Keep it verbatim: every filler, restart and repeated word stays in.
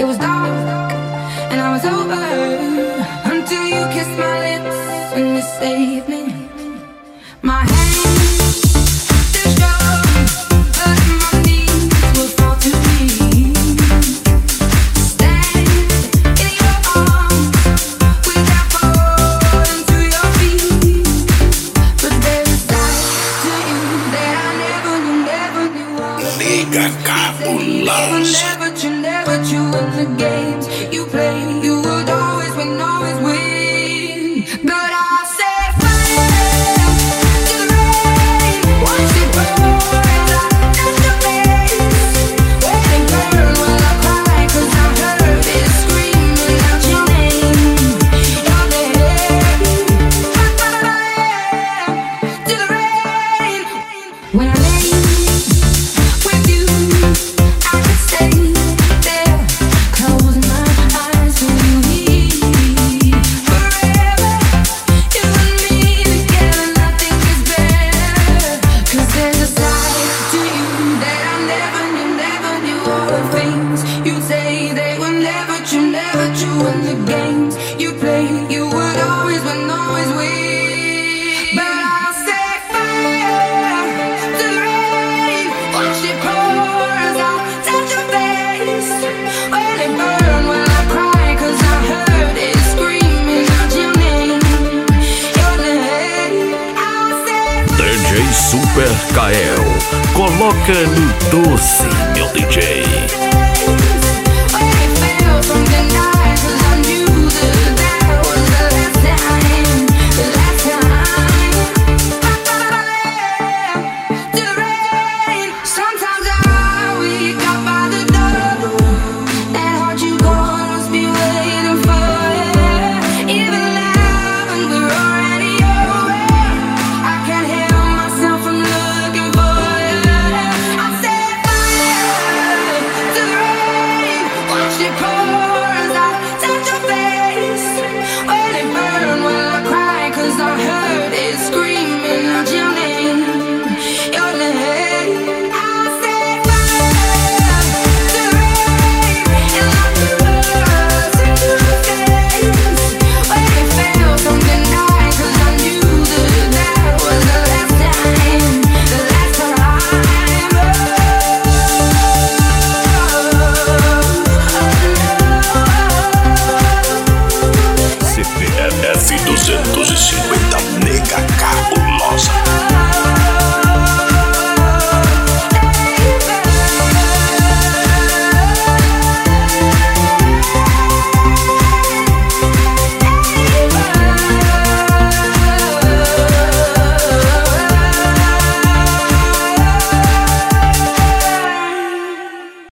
It was dark and I was over until you kissed my lips and you saved me. My hands, they're strong, but my knees will fall to me. Stand in your arms without falling to your feet. But there's a side to you that I never knew, never knew of. Liga Cabulosa. But you in the games you play, you would always win, always win. But I set fire to the rain, watch it pour as I touch your face. Let it burn while I cry, 'cause I heard it screaming out your name. Your name. Fire to the rain. When I lay with you, I could stay. Super Kael, coloca no doce, meu D J. She